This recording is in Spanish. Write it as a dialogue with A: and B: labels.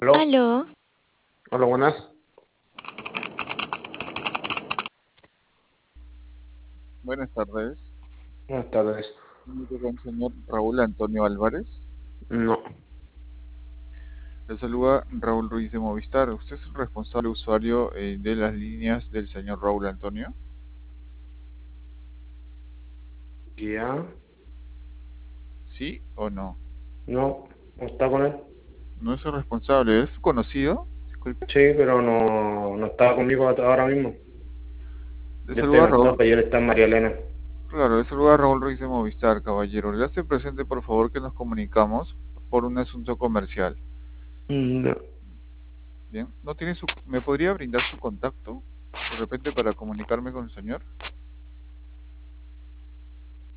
A: Aló,
B: Aló,
A: hola, buenas.
C: Buenas tardes.
A: Buenas tardes.
C: Comunico con el señor Raúl Antonio Álvarez.
A: No,
C: Le saluda Raúl Ruiz de Movistar. ¿Usted es el responsable usuario de las líneas del señor Raúl Antonio?
A: ya,
C: ¿Sí o no?
A: no está con él.
C: No es el responsable, ¿es conocido? Disculpe.
A: Sí, pero no está conmigo ahora mismo.
C: Le
A: Yo estoy en
C: saluda Raúl.
A: Antofa y él está en María Elena.
C: Claro, le saluda Raúl Ruiz de Movistar, caballero. Le hace presente, por favor, que nos comunicamos por un asunto comercial.
A: No,
C: Bien, ¿no tiene ¿me podría brindar su contacto de repente para comunicarme con el señor?